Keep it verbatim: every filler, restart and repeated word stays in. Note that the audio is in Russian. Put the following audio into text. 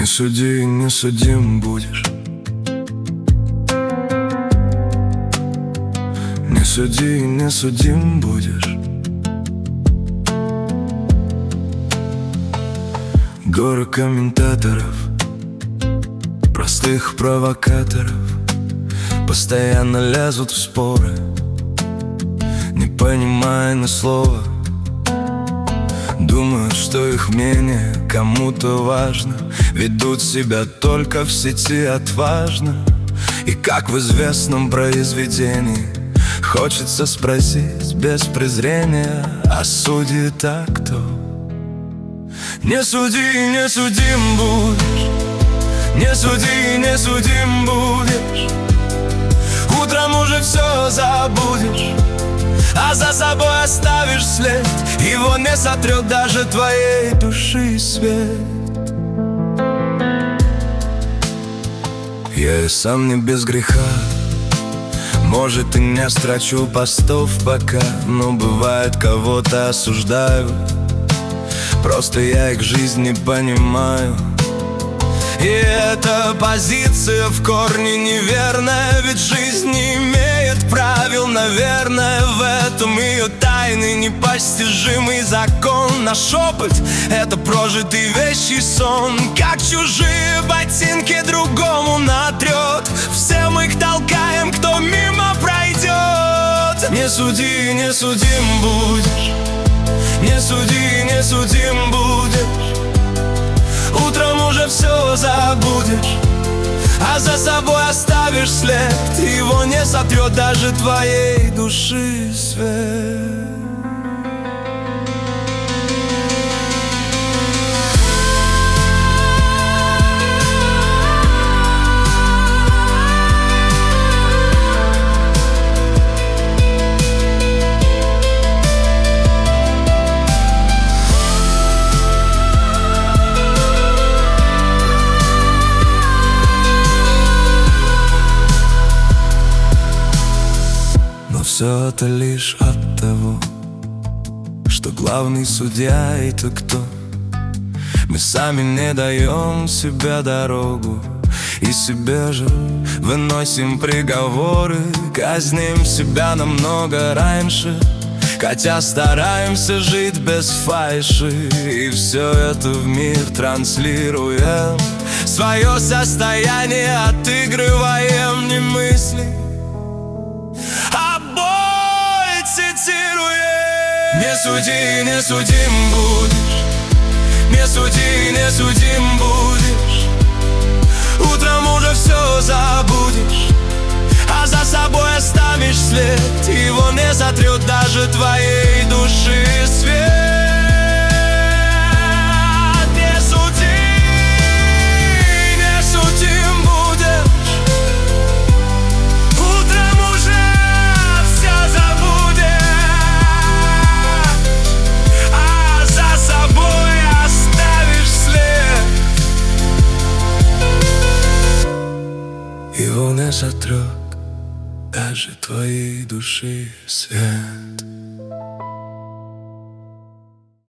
суди, не судим будешь. Не суди, не судим будешь. Горы комментаторов, простых провокаторов, постоянно лезут в споры, не понимая ни слова. Думают, что их мнение кому-то важно, ведут себя только в сети отважно. И как в известном произведении, хочется спросить без презрения: а судит-то кто? Не суди, не судим будешь. Не суди, не судим будешь. Утром уже все забудешь, а за собой оставишь след. Его не сотрет даже твоей души свет. Я и сам не без греха, может, и не строчу постов пока, но бывает, кого-то осуждаю. Просто я их жизнь не понимаю. И эта позиция в корне неверная, ведь жизнь не имеет правил, наверное. В этом ее тайный непостижимый закон. Наш опыт — это прожитый вещий сон, как чужие ботинки другому натрет. Все мы их толкаем, кто мимо пройдет. Не суди, не судим будешь. Не суди, не судим будешь. Утром уже все забудешь, а за собой оставишь след. Его не сотрет даже твоей души свет. Все это лишь от того, что главный судья — это кто? Мы сами не даем себе дорогу, и себе же выносим приговоры. Казним себя намного раньше, хотя стараемся жить без фальши. И все это в мир транслируем, свое состояние отыгрываем. Не мысли, не суди, не судим будешь. Не суди, не судим будешь. Утром уже все забудешь, а за собой оставишь след. Его не сотрет даже твоей души свет. Не суди, не судим будешь. Утром уже все забудешь, его не сотрет даже твоей души свет.